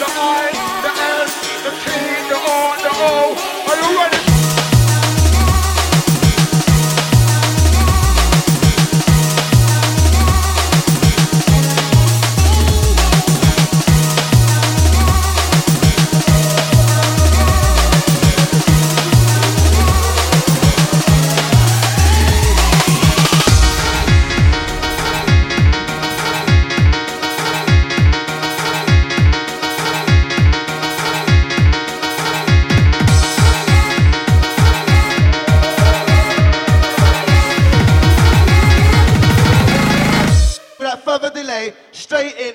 I, the S, the T, the R, the O. Are you ready? Without further delay, straight in.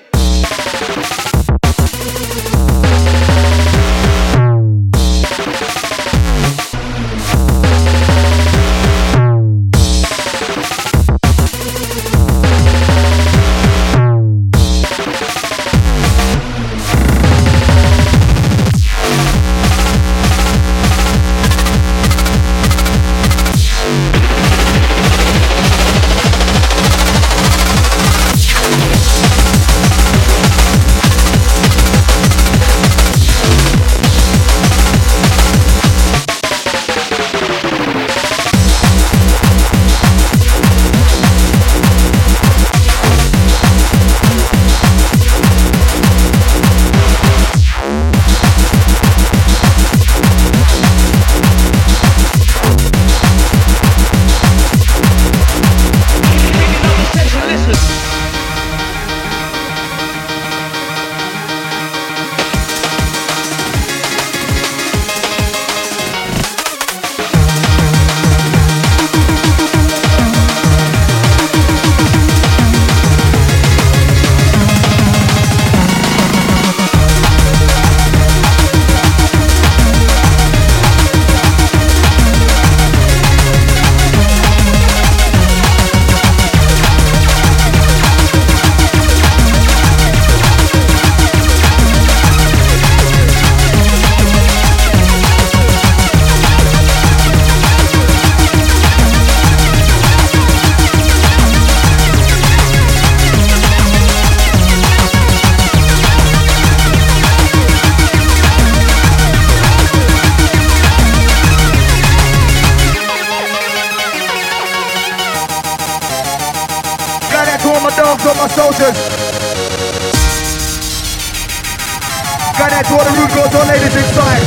Dogs on my soldiers. Got that to all the rude girls, all ladies inside.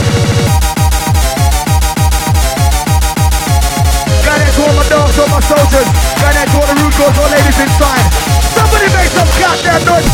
Got that to all my dogs, all my soldiers. Got that to all the rude girls, all ladies inside. Somebody make some goddamn noise.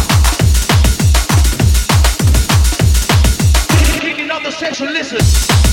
Listen.